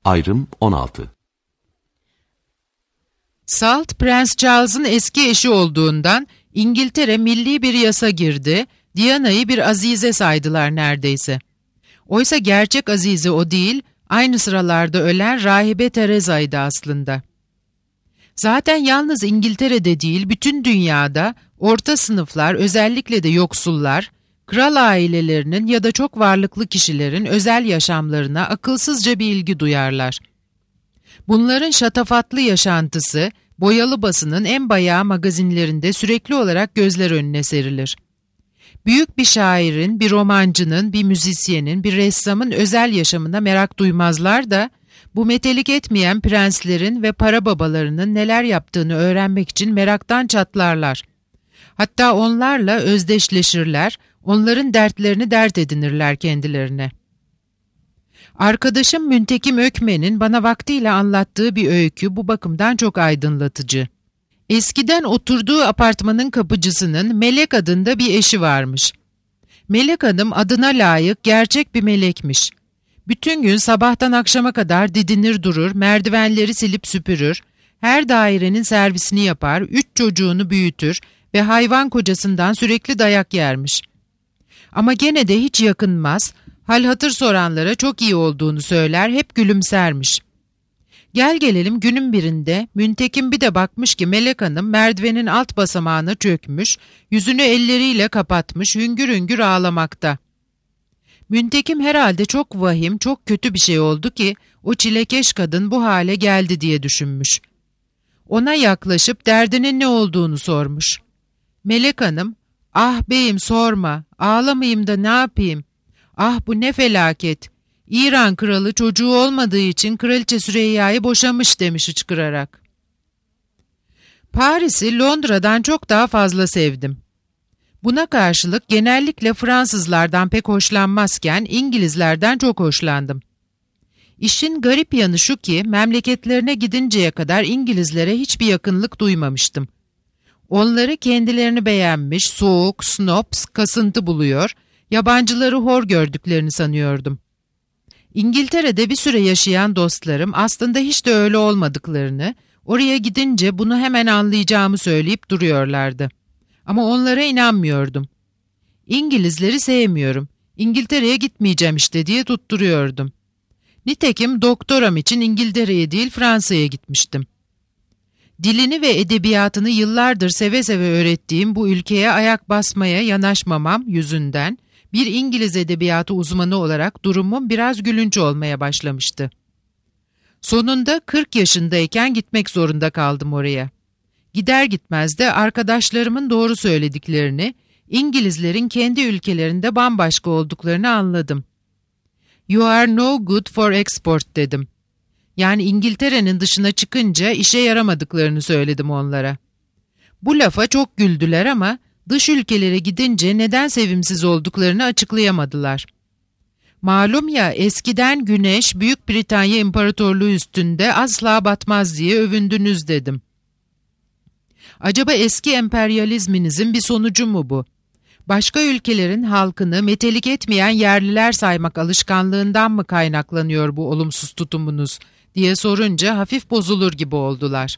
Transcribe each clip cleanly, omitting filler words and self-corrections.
Ayrım 16. Salt, Prens Charles'ın eski eşi olduğundan İngiltere milli bir yasa girdi, Diana'yı bir azize saydılar neredeyse. Oysa gerçek azize o değil, aynı sıralarda ölen rahibe Teresa'ydı aslında. Zaten yalnız İngiltere'de değil, bütün dünyada orta sınıflar, özellikle de yoksullar, kral ailelerinin ya da çok varlıklı kişilerin özel yaşamlarına akılsızca bir ilgi duyarlar. Bunların şatafatlı yaşantısı, boyalı basının en bayağı magazinlerinde sürekli olarak gözler önüne serilir. Büyük bir şairin, bir romancının, bir müzisyenin, bir ressamın özel yaşamına merak duymazlar da, bu metelik etmeyen prenslerin ve para babalarının neler yaptığını öğrenmek için meraktan çatlarlar. Hatta onlarla özdeşleşirler, onların dertlerini dert edinirler kendilerine. Arkadaşım Müntekim Ökmen'in bana vaktiyle anlattığı bir öykü bu bakımdan çok aydınlatıcı. Eskiden oturduğu apartmanın kapıcısının Melek adında bir eşi varmış. Melek Hanım adına layık gerçek bir melekmiş. Bütün gün sabahtan akşama kadar didinir durur, merdivenleri silip süpürür, her dairenin servisini yapar, 3 çocuğunu büyütür ve hayvan kocasından sürekli dayak yermiş. Ama gene de hiç yakınmaz, hal hatır soranlara çok iyi olduğunu söyler, hep gülümsermiş. Gel gelelim günün birinde Müntekim bir de bakmış ki Melek Hanım merdivenin alt basamağına çökmüş, yüzünü elleriyle kapatmış, hüngür hüngür ağlamakta. Müntekim herhalde çok vahim, çok kötü bir şey oldu ki o çilekeş kadın bu hale geldi diye düşünmüş. Ona yaklaşıp derdinin ne olduğunu sormuş. Melek Hanım, "Ah beyim sorma, ağlamayayım da ne yapayım? Ah bu ne felaket! İran kralı çocuğu olmadığı için Kraliçe Süreyya'yı boşamış" demiş hıçkırarak. Paris'i Londra'dan çok daha fazla sevdim. Buna karşılık genellikle Fransızlardan pek hoşlanmazken İngilizlerden çok hoşlandım. İşin garip yanı şu ki memleketlerine gidinceye kadar İngilizlere hiçbir yakınlık duymamıştım. Onları kendilerini beğenmiş, soğuk, snobs, kasıntı buluyor, yabancıları hor gördüklerini sanıyordum. İngiltere'de bir süre yaşayan dostlarım aslında hiç de öyle olmadıklarını, oraya gidince bunu hemen anlayacağımı söyleyip duruyorlardı. Ama onlara inanmıyordum. İngilizleri sevmiyorum, İngiltere'ye gitmeyeceğim işte diye tutturuyordum. Nitekim doktoram için İngiltere'ye değil Fransa'ya gitmiştim. Dilini ve edebiyatını yıllardır seve seve öğrettiğim bu ülkeye ayak basmaya yanaşmamam yüzünden bir İngiliz edebiyatı uzmanı olarak durumum biraz gülünç olmaya başlamıştı. Sonunda 40 yaşındayken gitmek zorunda kaldım oraya. Gider gitmez de arkadaşlarımın doğru söylediklerini, İngilizlerin kendi ülkelerinde bambaşka olduklarını anladım. "You are no good for export" dedim. Yani İngiltere'nin dışına çıkınca işe yaramadıklarını söyledim onlara. Bu lafa çok güldüler ama dış ülkelere gidince neden sevimsiz olduklarını açıklayamadılar. Malum ya eskiden güneş Büyük Britanya İmparatorluğu üstünde asla batmaz diye övündünüz dedim. Acaba eski emperyalizminizin bir sonucu mu bu? Başka ülkelerin halkını metelik etmeyen yerliler saymak alışkanlığından mı kaynaklanıyor bu olumsuz tutumunuz diye sorunca hafif bozulur gibi oldular.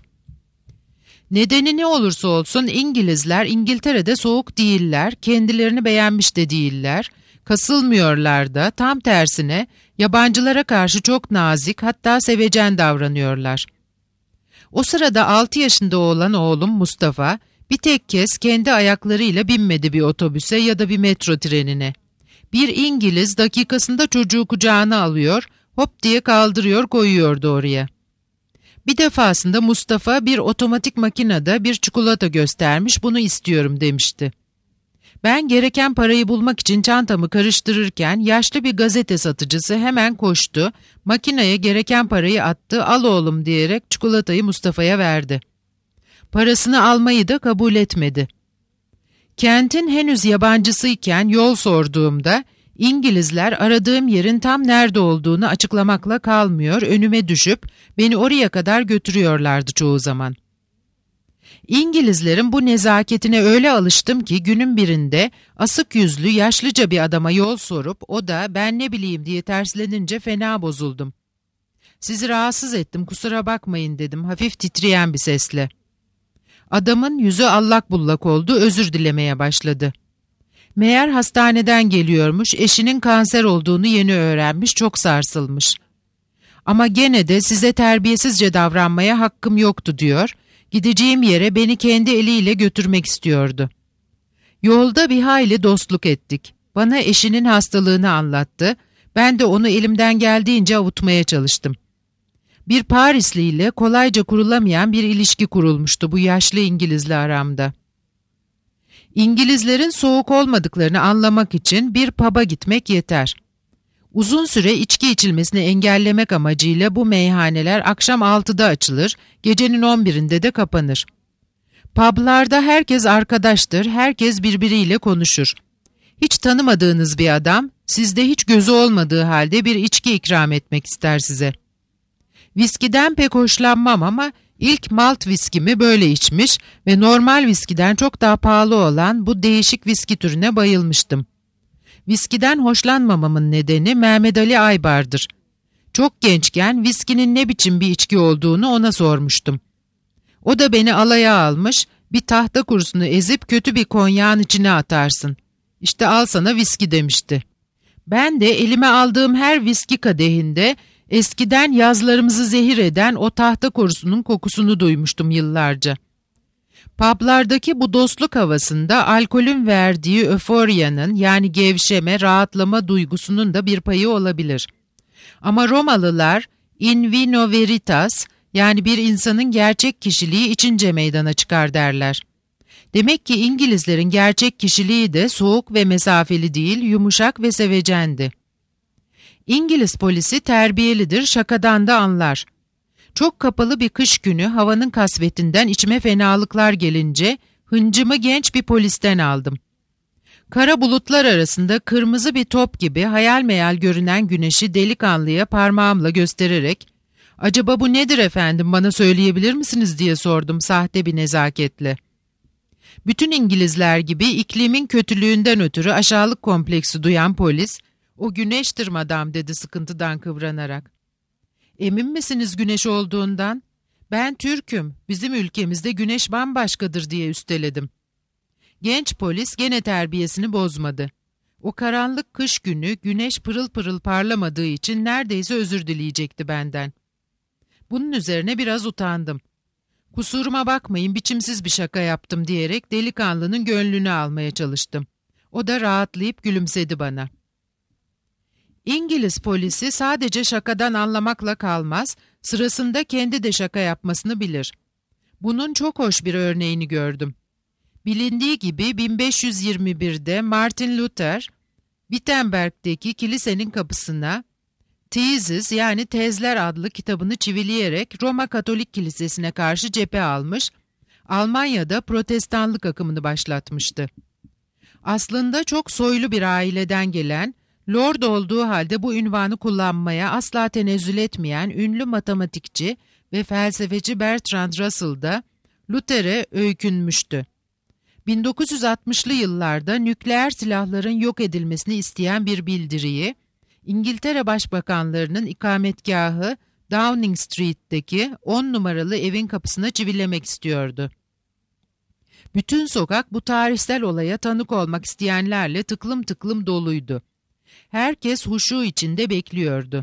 Nedeni ne olursa olsun İngilizler İngiltere'de soğuk değiller, kendilerini beğenmiş de değiller, kasılmıyorlar da tam tersine yabancılara karşı çok nazik hatta sevecen davranıyorlar. O sırada 6 yaşında olan oğlum Mustafa bir tek kez kendi ayaklarıyla binmedi bir otobüse ya da bir metro trenine. Bir İngiliz dakikasında çocuğu kucağına alıyor, hop diye kaldırıyor koyuyordu oraya. Bir defasında Mustafa bir otomatik makinede bir çikolata göstermiş, bunu istiyorum demişti. Ben gereken parayı bulmak için çantamı karıştırırken yaşlı bir gazete satıcısı hemen koştu, makineye gereken parayı attı, al oğlum diyerek çikolatayı Mustafa'ya verdi. Parasını almayı da kabul etmedi. Kentin henüz yabancısıyken yol sorduğumda İngilizler aradığım yerin tam nerede olduğunu açıklamakla kalmıyor, önüme düşüp beni oraya kadar götürüyorlardı çoğu zaman. İngilizlerin bu nezaketine öyle alıştım ki günün birinde asık yüzlü yaşlıca bir adama yol sorup o da ben ne bileyim diye terslenince fena bozuldum. "Sizi rahatsız ettim, kusura bakmayın," dedim hafif titreyen bir sesle. Adamın yüzü allak bullak oldu, özür dilemeye başladı. Meğer hastaneden geliyormuş, eşinin kanser olduğunu yeni öğrenmiş, çok sarsılmış. "Ama gene de size terbiyesizce davranmaya hakkım yoktu," diyor. "Gideceğim yere beni kendi eliyle götürmek istiyordu." Yolda bir hayli dostluk ettik. Bana eşinin hastalığını anlattı. Ben de onu elimden geldiğince avutmaya çalıştım. Bir Parisli ile kolayca kurulamayan bir ilişki kurulmuştu bu yaşlı İngilizle aramda. İngilizlerin soğuk olmadıklarını anlamak için bir pub'a gitmek yeter. Uzun süre içki içilmesini engellemek amacıyla bu meyhaneler akşam 6'da açılır, gecenin 11'inde de kapanır. Pub'larda herkes arkadaştır, herkes birbiriyle konuşur. Hiç tanımadığınız bir adam, sizde hiç gözü olmadığı halde bir içki ikram etmek ister size. Viskiden pek hoşlanmam ama ilk malt viskimi böyle içmiş ve normal viskiden çok daha pahalı olan bu değişik viski türüne bayılmıştım. Viskiden hoşlanmamamın nedeni Mehmet Ali Aybar'dır. Çok gençken viskinin ne biçim bir içki olduğunu ona sormuştum. O da beni alaya almış, "Bir tahta kurusunu ezip kötü bir konyağın içine atarsın. İşte al sana viski," demişti. Ben de elime aldığım her viski kadehinde eskiden yazlarımızı zehir eden o tahta kurusunun kokusunu duymuştum yıllarca. Publardaki bu dostluk havasında alkolün verdiği öforyanın, yani gevşeme, rahatlama duygusunun da bir payı olabilir. Ama Romalılar in vino veritas, yani bir insanın gerçek kişiliği içince meydana çıkar derler. Demek ki İngilizlerin gerçek kişiliği de soğuk ve mesafeli değil, yumuşak ve sevecendi. İngiliz polisi terbiyelidir, şakadan da anlar. Çok kapalı bir kış günü havanın kasvetinden içime fenalıklar gelince hıncımı genç bir polisten aldım. Kara bulutlar arasında kırmızı bir top gibi hayal meyal görünen güneşi delikanlıya parmağımla göstererek "Acaba bu nedir efendim, bana söyleyebilir misiniz?" diye sordum sahte bir nezaketle. Bütün İngilizler gibi iklimin kötülüğünden ötürü aşağılık kompleksi duyan polis, "O güneştir madam," dedi sıkıntıdan kıvranarak. "Emin misiniz güneş olduğundan?" "Ben Türk'üm, bizim ülkemizde güneş bambaşkadır," diye üsteledim. Genç polis gene terbiyesini bozmadı. O karanlık kış günü güneş pırıl pırıl parlamadığı için neredeyse özür dileyecekti benden. Bunun üzerine biraz utandım. "Kusuruma bakmayın, biçimsiz bir şaka yaptım," diyerek delikanlının gönlünü almaya çalıştım. O da rahatlayıp gülümsedi bana. İngiliz polisi sadece şakadan anlamakla kalmaz, sırasında kendi de şaka yapmasını bilir. Bunun çok hoş bir örneğini gördüm. Bilindiği gibi 1521'de Martin Luther, Wittenberg'deki kilisenin kapısına Theses, yani Tezler adlı kitabını çivileyerek Roma Katolik Kilisesi'ne karşı cephe almış, Almanya'da protestanlık akımını başlatmıştı. Aslında çok soylu bir aileden gelen, lord olduğu halde bu ünvanı kullanmaya asla tenezzül etmeyen ünlü matematikçi ve felsefeci Bertrand Russell da Luther'e öykünmüştü. 1960'lı yıllarda nükleer silahların yok edilmesini isteyen bir bildiriyi, İngiltere Başbakanlarının ikametgahı Downing Street'teki 10 numaralı evin kapısına çivilemek istiyordu. Bütün sokak bu tarihsel olaya tanık olmak isteyenlerle tıklım tıklım doluydu. Herkes huşu içinde bekliyordu.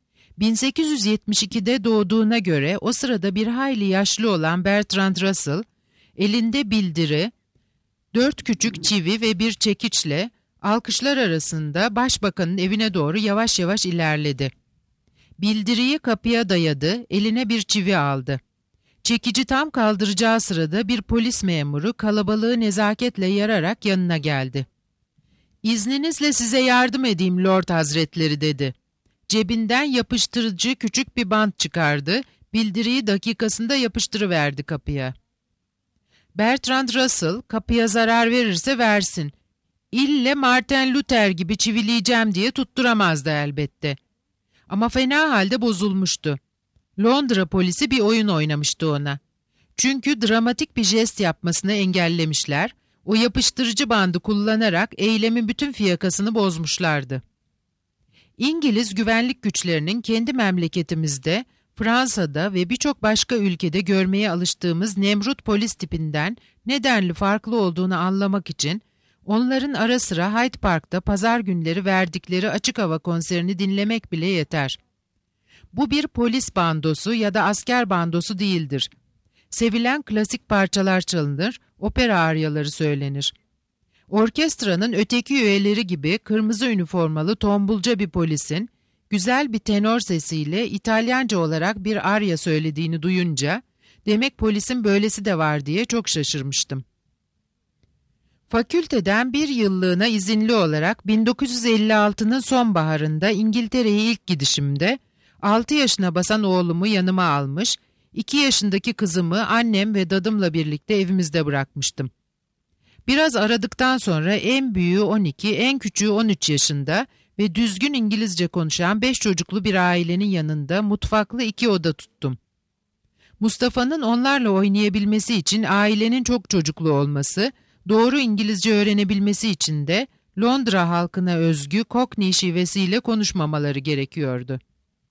1872'de doğduğuna göre o sırada bir hayli yaşlı olan Bertrand Russell, elinde bildiri, 4 küçük çivi ve bir çekiçle alkışlar arasında başbakanın evine doğru yavaş yavaş ilerledi. Bildiriyi kapıya dayadı, eline bir çivi aldı. Çekici tam kaldıracağı sırada bir polis memuru kalabalığı nezaketle yararak yanına geldi. "İzninizle size yardım edeyim Lord Hazretleri," dedi. Cebinden yapıştırıcı küçük bir bant çıkardı, bildiriyi dakikasında yapıştırıverdi kapıya. Bertrand Russell, "Kapıya zarar verirse versin. İlle Martin Luther gibi çivileyeceğim," diye tutturamazdı elbette. Ama fena halde bozulmuştu. Londra polisi bir oyun oynamıştı ona. Çünkü dramatik bir jest yapmasını engellemişler, o yapıştırıcı bandı kullanarak eylemin bütün fiyakasını bozmuşlardı. İngiliz güvenlik güçlerinin kendi memleketimizde, Fransa'da ve birçok başka ülkede görmeye alıştığımız Nemrut polis tipinden nedenli farklı olduğunu anlamak için onların ara sıra Hyde Park'ta pazar günleri verdikleri açık hava konserini dinlemek bile yeter. Bu bir polis bandosu ya da asker bandosu değildir. Sevilen klasik parçalar çalınır, opera aryaları söylenir. Orkestranın öteki üyeleri gibi kırmızı üniformalı tombulca bir polisin, güzel bir tenor sesiyle İtalyanca olarak bir arya söylediğini duyunca, demek polisin böylesi de var diye çok şaşırmıştım. Fakülteden bir yıllığına izinli olarak 1956'nın sonbaharında İngiltere'ye ilk gidişimde, 6 yaşına basan oğlumu yanıma almış, 2 yaşındaki kızımı annem ve dadımla birlikte evimizde bırakmıştım. Biraz aradıktan sonra en büyüğü 12, en küçüğü 13 yaşında ve düzgün İngilizce konuşan 5 çocuklu bir ailenin yanında mutfaklı 2 oda tuttum. Mustafa'nın onlarla oynayabilmesi için ailenin çok çocuklu olması, doğru İngilizce öğrenebilmesi için de Londra halkına özgü Cockney şivesiyle konuşmamaları gerekiyordu.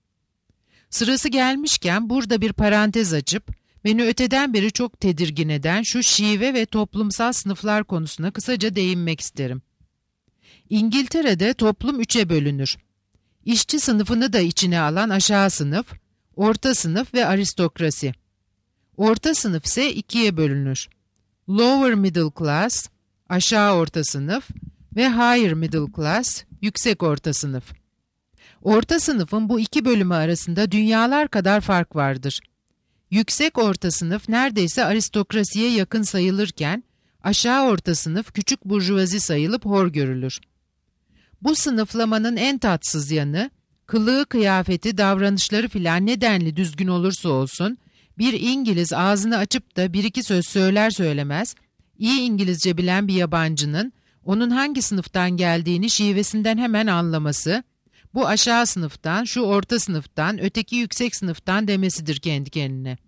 Sırası gelmişken burada bir parantez açıp, beni öteden beri çok tedirgin eden şu şive ve toplumsal sınıflar konusuna kısaca değinmek isterim. İngiltere'de toplum 3'e bölünür. İşçi sınıfını da içine alan aşağı sınıf, orta sınıf ve aristokrasi. Orta sınıf ise 2'ye bölünür. Lower middle class, aşağı orta sınıf ve higher middle class, yüksek orta sınıf. Orta sınıfın bu iki bölümü arasında dünyalar kadar fark vardır. Yüksek orta sınıf neredeyse aristokrasiye yakın sayılırken, aşağı orta sınıf küçük burjuvazi sayılıp hor görülür. Bu sınıflamanın en tatsız yanı, kılığı, kıyafeti, davranışları filan nedenli düzgün olursa olsun, bir İngiliz ağzını açıp da bir iki söz söyler söylemez, iyi İngilizce bilen bir yabancının, onun hangi sınıftan geldiğini şivesinden hemen anlaması, bu aşağı sınıftan, şu orta sınıftan, öteki yüksek sınıftan demesidir kendi kendine.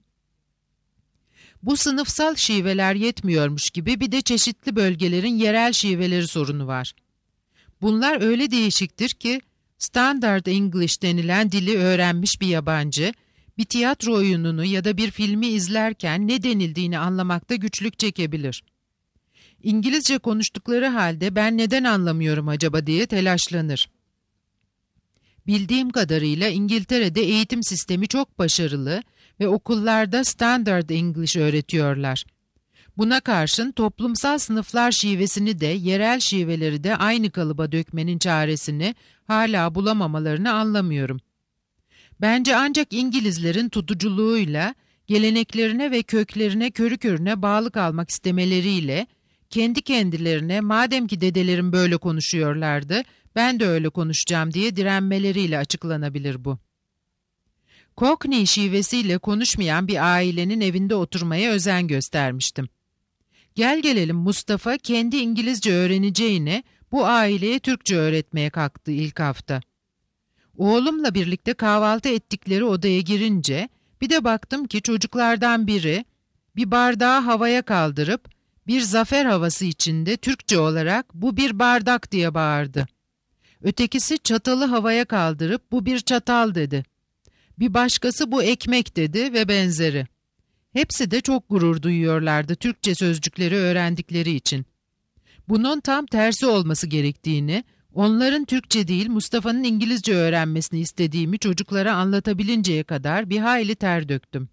Bu sınıfsal şiveler yetmiyormuş gibi bir de çeşitli bölgelerin yerel şiveleri sorunu var. Bunlar öyle değişiktir ki, Standard English denilen dili öğrenmiş bir yabancı, bir tiyatro oyununu ya da bir filmi izlerken ne denildiğini anlamakta güçlük çekebilir. İngilizce konuştukları halde ben neden anlamıyorum acaba diye telaşlanır. Bildiğim kadarıyla İngiltere'de eğitim sistemi çok başarılı ve okullarda Standard English öğretiyorlar. Buna karşın toplumsal sınıflar şivesini de yerel şiveleri de aynı kalıba dökmenin çaresini hala bulamamalarını anlamıyorum. Bence ancak İngilizlerin tutuculuğuyla, geleneklerine ve köklerine körü körüne bağlı kalmak istemeleriyle, kendi kendilerine madem ki dedelerim böyle konuşuyorlardı, ben de öyle konuşacağım diye direnmeleriyle açıklanabilir bu. Cockney şivesiyle konuşmayan bir ailenin evinde oturmaya özen göstermiştim. Gel gelelim Mustafa kendi İngilizce öğreneceğine bu aileye Türkçe öğretmeye kalktı ilk hafta. Oğlumla birlikte kahvaltı ettikleri odaya girince bir de baktım ki çocuklardan biri bir bardağı havaya kaldırıp bir zafer havası içinde Türkçe olarak bu bir bardak diye bağırdı. Ötekisi çatalı havaya kaldırıp bu bir çatal dedi. Bir başkası bu ekmek dedi ve benzeri. Hepsi de çok gurur duyuyorlardı Türkçe sözcükleri öğrendikleri için. Bunun tam tersi olması gerektiğini, onların Türkçe değil Mustafa'nın İngilizce öğrenmesini istediğimi çocuklara anlatabilinceye kadar bir hayli ter döktüm.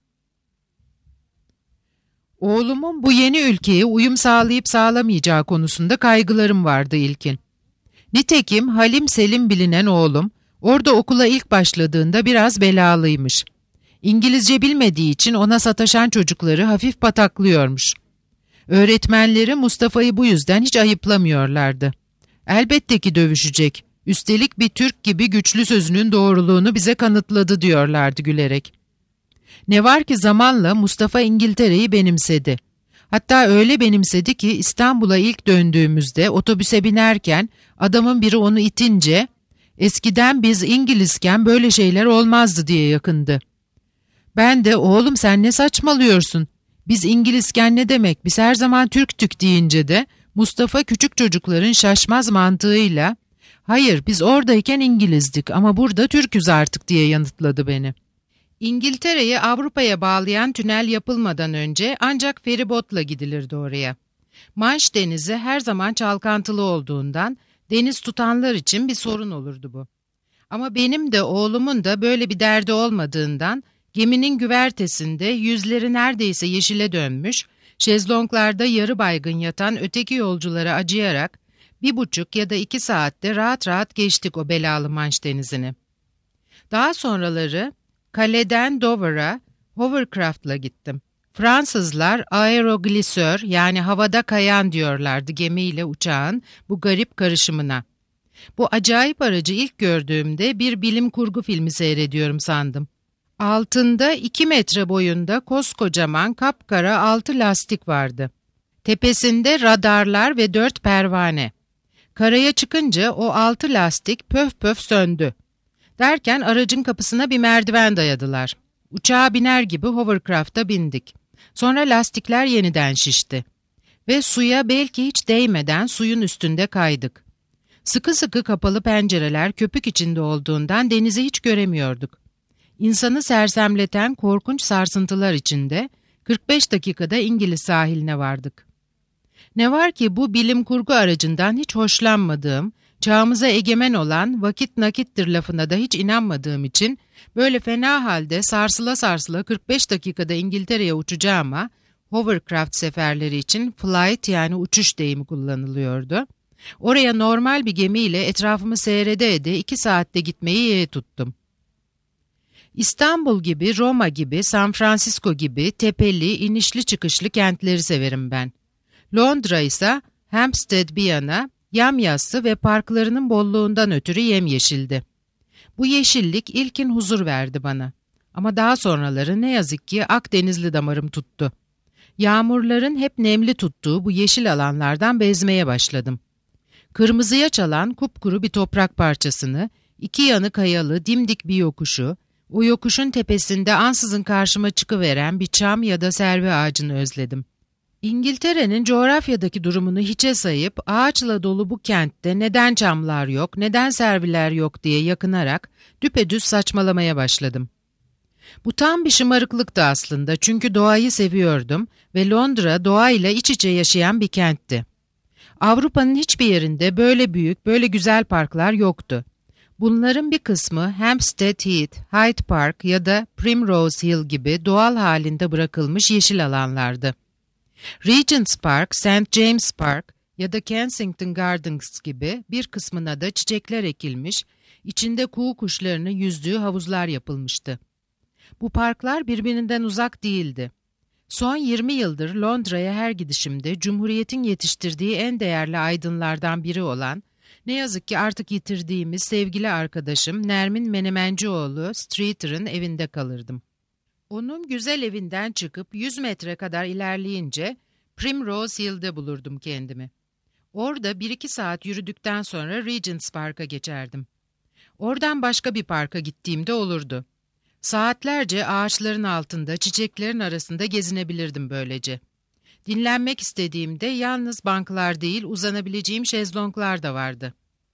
Oğlumun bu yeni ülkeye uyum sağlayıp sağlamayacağı konusunda kaygılarım vardı ilkin. Nitekim Halim Selim bilinen oğlum, orada okula ilk başladığında biraz belalıymış. İngilizce bilmediği için ona sataşan çocukları hafif pataklıyormuş. Öğretmenleri Mustafa'yı bu yüzden hiç ayıplamıyorlardı. Elbette ki dövüşecek, üstelik bir Türk gibi güçlü sözünün doğruluğunu bize kanıtladı diyorlardı gülerek. Ne var ki zamanla Mustafa İngiltere'yi benimsedi. Hatta öyle benimsedi ki İstanbul'a ilk döndüğümüzde otobüse binerken adamın biri onu itince ''Eskiden biz İngilizken böyle şeyler olmazdı'' diye yakındı. Ben de ''Oğlum sen ne saçmalıyorsun? Biz İngilizken ne demek? Biz her zaman Türktük'' deyince de Mustafa küçük çocukların şaşmaz mantığıyla "Hayır, biz oradayken İngilizdik ama burada Türk'üz artık," diye yanıtladı beni. İngiltere'yi Avrupa'ya bağlayan tünel yapılmadan önce ancak feribotla gidilirdi oraya. Manş Denizi her zaman çalkantılı olduğundan deniz tutanlar için bir sorun olurdu bu. Ama benim de oğlumun da böyle bir derdi olmadığından geminin güvertesinde yüzleri neredeyse yeşile dönmüş, şezlonglarda yarı baygın yatan öteki yolculara acıyarak 1,5 ya da 2 saatte rahat rahat geçtik o belalı Manş Denizi'ni. Daha sonraları Calai'den Dover'a hovercraft'la gittim. Fransızlar aeroglisör yani havada kayan diyorlardı gemiyle uçağın bu garip karışımına. Bu acayip aracı ilk gördüğümde bir bilim kurgu filmi seyrediyorum sandım. Altında 2 metre boyunda koskocaman kapkara 6 lastik vardı. Tepesinde radarlar ve 4 pervane. Karaya çıkınca o 6 lastik pöf pöf söndü. Derken aracın kapısına bir merdiven dayadılar. Uçağa biner gibi hovercraft'a bindik. Sonra lastikler yeniden şişti. Ve suya belki hiç değmeden suyun üstünde kaydık. Sıkı sıkı kapalı pencereler köpük içinde olduğundan denizi hiç göremiyorduk. İnsanı sersemleten korkunç sarsıntılar içinde 45 dakikada İngiliz sahiline vardık. Ne var ki bu bilim kurgu aracından hiç hoşlanmadığım, çağımıza egemen olan vakit nakittir lafına da hiç inanmadığım için böyle fena halde sarsıla sarsıla 45 dakikada İngiltere'ye uçacağıma hovercraft seferleri için flight yani uçuş deyimi kullanılıyordu. Oraya normal bir gemiyle etrafımı seyrede ede 2 saatte gitmeyi yeğe tuttum. İstanbul gibi, Roma gibi, San Francisco gibi tepeli, inişli çıkışlı kentleri severim ben. Londra ise Hampstead bir yana yamyassı ve parklarının bolluğundan ötürü yemyeşildi. Bu yeşillik ilkin huzur verdi bana. Ama daha sonraları ne yazık ki Akdenizli damarım tuttu. Yağmurların hep nemli tuttuğu bu yeşil alanlardan bezmeye başladım. Kırmızıya çalan kupkuru bir toprak parçasını, 2 yanı kayalı dimdik bir yokuşu, o yokuşun tepesinde ansızın karşıma çıkıveren bir çam ya da servi ağacını özledim. İngiltere'nin coğrafyadaki durumunu hiçe sayıp ağaçla dolu bu kentte neden çamlar yok, neden serviler yok diye yakınarak düpedüz saçmalamaya başladım. Bu tam bir şımarıklıktı aslında çünkü doğayı seviyordum ve Londra doğayla iç içe yaşayan bir kentti. Avrupa'nın hiçbir yerinde böyle büyük, böyle güzel parklar yoktu. Bunların bir kısmı Hampstead Heath, Hyde Park ya da Primrose Hill gibi doğal halinde bırakılmış yeşil alanlardı. Regent's Park, St. James Park ya da Kensington Gardens gibi bir kısmına da çiçekler ekilmiş, içinde kuğu kuşlarının yüzdüğü havuzlar yapılmıştı. Bu parklar birbirinden uzak değildi. Son 20 yıldır Londra'ya her gidişimde Cumhuriyet'in yetiştirdiği en değerli aydınlardan biri olan, ne yazık ki artık yitirdiğimiz sevgili arkadaşım Nermin Menemencioğlu Streeter'ın evinde kalırdım. Onun güzel evinden çıkıp 100 metre kadar ilerleyince Primrose Hill'de bulurdum kendimi. Orada 1-2 saat yürüdükten sonra Regent's Park'a geçerdim. Oradan başka bir parka gittiğimde olurdu. Saatlerce ağaçların altında, çiçeklerin arasında gezinebilirdim böylece. Dinlenmek istediğimde yalnız banklar değil, uzanabileceğim şezlonglar da vardı.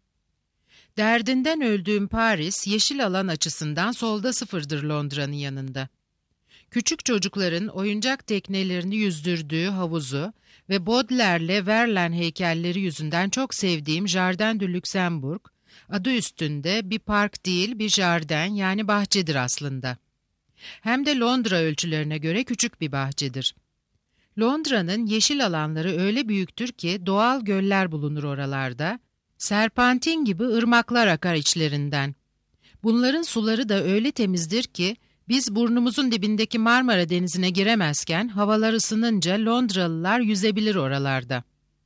Derdinden öldüğüm Paris, yeşil alan açısından solda sıfırdır Londra'nın yanında. Küçük çocukların oyuncak teknelerini yüzdürdüğü havuzu ve Baudelaire'le Verlaine heykelleri yüzünden çok sevdiğim Jardin du Luxembourg, adı üstünde bir park değil bir jardin yani bahçedir aslında. Hem de Londra ölçülerine göre küçük bir bahçedir. Londra'nın yeşil alanları öyle büyüktür ki doğal göller bulunur oralarda, serpantin gibi ırmaklar akar içlerinden. Bunların suları da öyle temizdir ki biz burnumuzun dibindeki Marmara Denizi'ne giremezken havalar ısınınca Londralılar yüzebilir oralarda.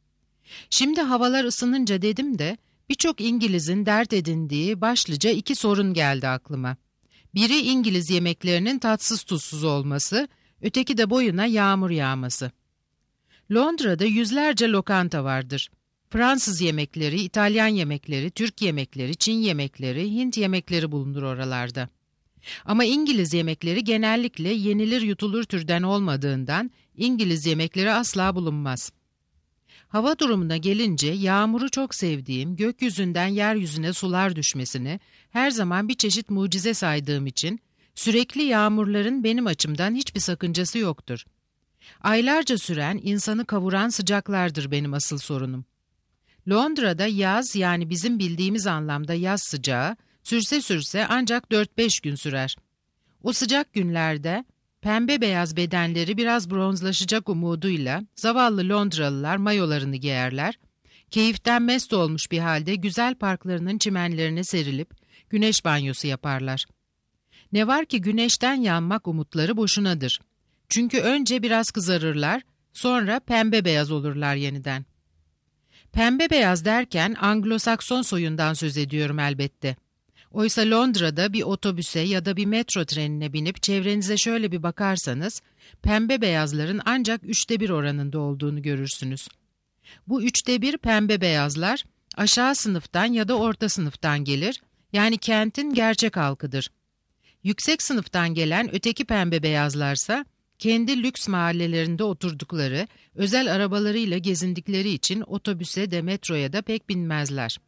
Şimdi havalar ısınınca dedim de birçok İngiliz'in dert edindiği başlıca 2 sorun geldi aklıma. Biri İngiliz yemeklerinin tatsız tuzsuz olması, öteki de boyuna yağmur yağması. Londra'da yüzlerce lokanta vardır. Fransız yemekleri, İtalyan yemekleri, Türk yemekleri, Çin yemekleri, Hint yemekleri bulunur oralarda. Ama İngiliz yemekleri genellikle yenilir yutulur türden olmadığından İngiliz yemekleri asla bulunmaz. Hava durumuna gelince yağmuru çok sevdiğim, gökyüzünden yeryüzüne sular düşmesini her zaman bir çeşit mucize saydığım için sürekli yağmurların benim açımdan hiçbir sakıncası yoktur. Aylarca süren, insanı kavuran sıcaklardır benim asıl sorunum. Londra'da yaz, yani bizim bildiğimiz anlamda yaz sıcağı, sürse sürse ancak 4-5 gün sürer. O sıcak günlerde pembe beyaz bedenleri biraz bronzlaşacak umuduyla zavallı Londralılar mayolarını giyerler, keyiften mest olmuş bir halde güzel parklarının çimenlerine serilip güneş banyosu yaparlar. Ne var ki güneşten yanmak umutları boşunadır. Çünkü önce biraz kızarırlar, sonra pembe beyaz olurlar yeniden. Pembe beyaz derken Anglo-Sakson soyundan söz ediyorum elbette. Oysa Londra'da bir otobüse ya da bir metro trenine binip çevrenize şöyle bir bakarsanız, pembe beyazların ancak 1/3 oranında olduğunu görürsünüz. Bu 1/3 pembe beyazlar aşağı sınıftan ya da orta sınıftan gelir, yani kentin gerçek halkıdır. Yüksek sınıftan gelen öteki pembe beyazlarsa, kendi lüks mahallelerinde oturdukları, özel arabalarıyla gezindikleri için otobüse de metroya da pek binmezler.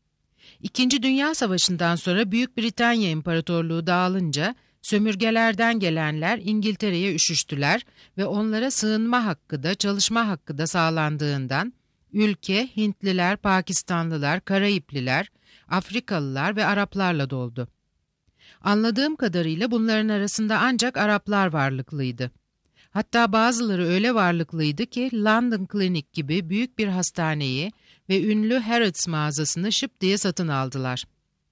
İkinci Dünya Savaşı'ndan sonra Büyük Britanya İmparatorluğu dağılınca sömürgelerden gelenler İngiltere'ye üşüştüler ve onlara sığınma hakkı da çalışma hakkı da sağlandığından ülke Hintliler, Pakistanlılar, Karayipliler, Afrikalılar ve Araplarla doldu. Anladığım kadarıyla bunların arasında ancak Araplar varlıklıydı. Hatta bazıları öyle varlıklıydı ki London Clinic gibi büyük bir hastaneyi ve ünlü Harrods mağazasını şıp diye satın aldılar.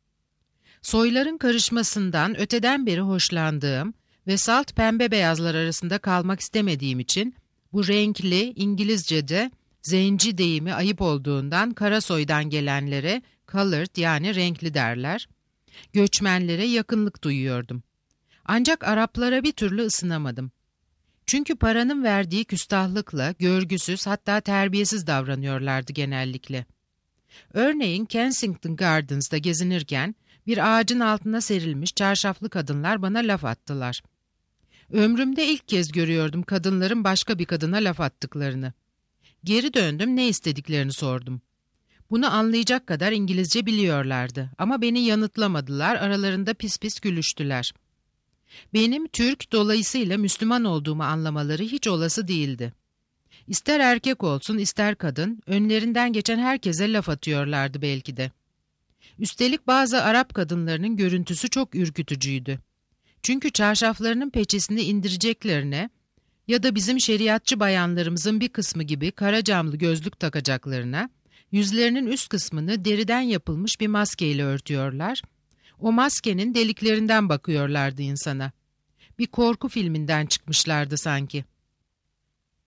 Soyların karışmasından öteden beri hoşlandığım ve salt pembe beyazlar arasında kalmak istemediğim için bu renkli, İngilizce'de zenci deyimi ayıp olduğundan kara soydan gelenlere colored, yani renkli derler, göçmenlere yakınlık duyuyordum. Ancak Araplara bir türlü ısınamadım. Çünkü paranın verdiği küstahlıkla görgüsüz, hatta terbiyesiz davranıyorlardı genellikle. Örneğin Kensington Gardens'da gezinirken bir ağacın altına serilmiş çarşaflı kadınlar bana laf attılar. Ömrümde ilk kez görüyordum kadınların başka bir kadına laf attıklarını. Geri döndüm, ne istediklerini sordum. Bunu anlayacak kadar İngilizce biliyorlardı ama beni yanıtlamadılar, aralarında pis pis gülüştüler. Benim Türk, dolayısıyla Müslüman olduğumu anlamaları hiç olası değildi. İster erkek olsun ister kadın, önlerinden geçen herkese laf atıyorlardı belki de. Üstelik bazı Arap kadınlarının görüntüsü çok ürkütücüydü. Çünkü çarşaflarının peçesini indireceklerine ya da bizim şeriatçı bayanlarımızın bir kısmı gibi kara camlı gözlük takacaklarına, yüzlerinin üst kısmını deriden yapılmış bir maskeyle örtüyorlar, o maskenin deliklerinden bakıyorlardı insana. Bir korku filminden çıkmışlardı sanki.